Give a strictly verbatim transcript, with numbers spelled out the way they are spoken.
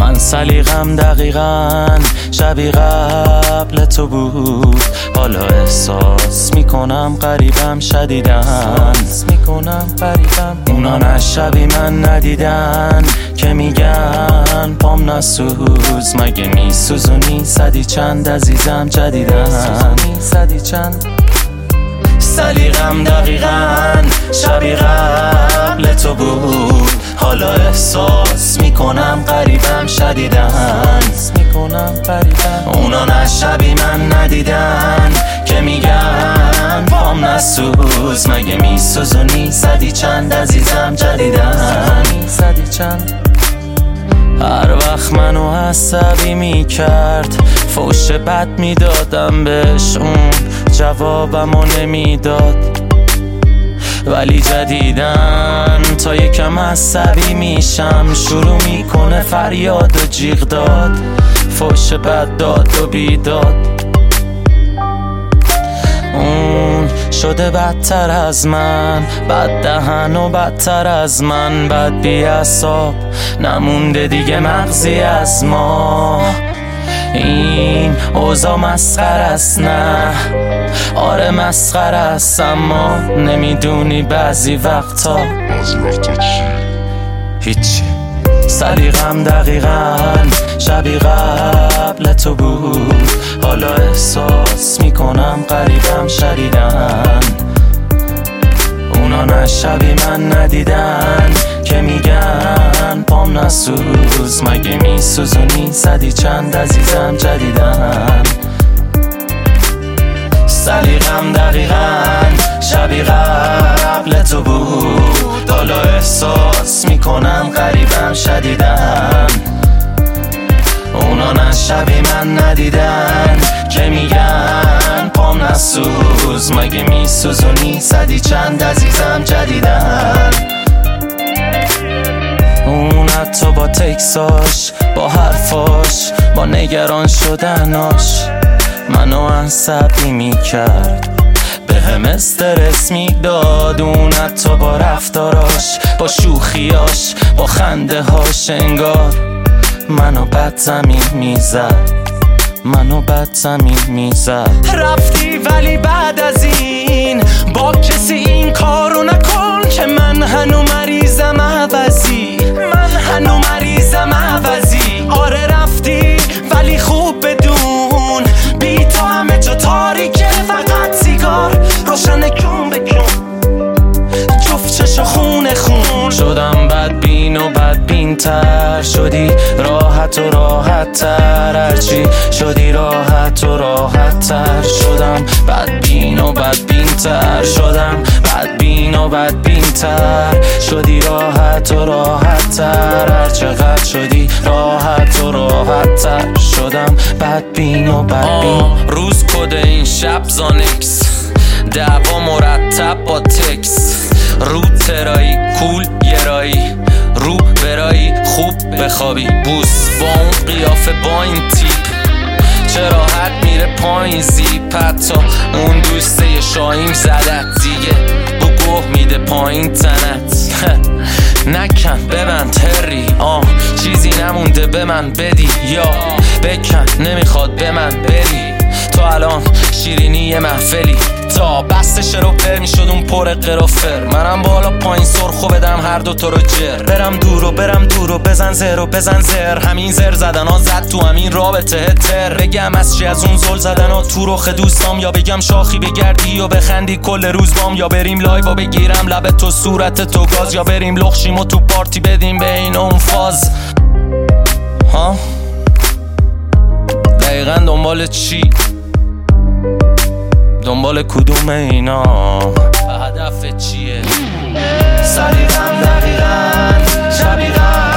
من سلیقم دقیقاً شبیه قبل تو بود، حالا احساس میکنم قریبم شدیدن میکنم قریبم. اونا نه شبیه من ندیدن که میگن پام نسوز، مگه میسوزونی صدی چند عزیزم جدیدن صدی چند. سلیقم دقیقاً شبیه قبل تو بود، حالا احساس میکنم قریبم شدیدن میکنم قریبم. اونا نه شبیه من ندیدن که میگن پام نسوز، مگه میسوزونی صدی چند عزیزم جدیدن صدی چند. هر وقت منو عصبی میکرد فوش بد میدادم بهش، اون جوابمو نمیداد. ولی جدیدن تا یکم عصبی میشم شروع میکنه فریاد و جیغ داد، فوش بد داد و بیداد. اون شده بدتر از من، بد دهن و بدتر از من، بد بی اعصاب، نمونده دیگه مغزی از ما. این اوضاع مسخره است، نه آره مسخره است، اما نمیدونی بعضی وقتا بعضی وقتا چی؟ هیچی. سلیقم دقیقاً شبیه قبل تو بود، حالا احساس میکنم قریبم شدیدن. اونا نه شبیه من ندیدن که میگن پام نسوز، مگه میسوزونی صدی چند عزیزم جدیدن. سلیقم دقیقاً شبیه قبل تو بود، حالا احساس میکنم قریبم شدیدن. اونا نه شبیه من ندیدن که میگن پام نسوز، مگه میسوزونی صدی چند عزیزم جدیدن. اون حتی با تکساش، با حرفاش، با نگران شدناش منو عصبی میکرد، به هم استرس میداد. اون حتی با رفتاراش، با شوخیاش، با خنده هاش انگار منو بد زمین میزد منو بد زمین میزد. رفتی ولی بعد از این با کسی این کارو نکن که من هنو مریضم عوضی، من هنو مریضم عوضی. آره رفتی ولی خوب بدون بی تو همه جا تاریکه، فقط سیگار روشن کن بکن، جفت چشا خونه خون. شدم بدبین و بدبین تر، شدی راحت و راحت تر، هرچی شدی راحت و راحت تر. شدم بدبین و بدبین تر، شدم بدبین و بدبین تر، شدی راحت و راحت تر، هر چقدر شدی راحت و راحت تر. شدم بدبین و بدبین. روز کد این شب زانکس، دعوا مرتب با تکس، رو ترایی کول گرایی، رو برایی خوب بخوابی، بوس با اون قیافه با این تیپ، چه راحت میره پایین زیپ، حتی اون دوسته شاهیم زدت دیگه بو گوه میده پایین تنت. نکن ببند هری، آه چیزی نمونده به من بدی، یا بکن نمیخواد به من بری. تو الان شیرینی محفلی، تا بستش رو پر میشد اون پر قرافر، منم بالا پایین سرخو بدم هر دو تو رو جر. برم دور و برم دور و بزن زر و بزن زر، همین زر زدن ها زد تو همین رابطه تر. بگم از چی از اون زل زدن ها تو رخ دوستام، یا بگم شاخی بگردی و بخندی کل روز بام، یا بریم لایو و بگیرم لب تو صورت تو گاز، یا بریم لخشیم و تو پارتی بدیم به این اون فاز. ها دقیقا دنبال چی؟ دنبال کدوم اینا؟ هدف چیه؟ سلیقم دقیقاً شبیه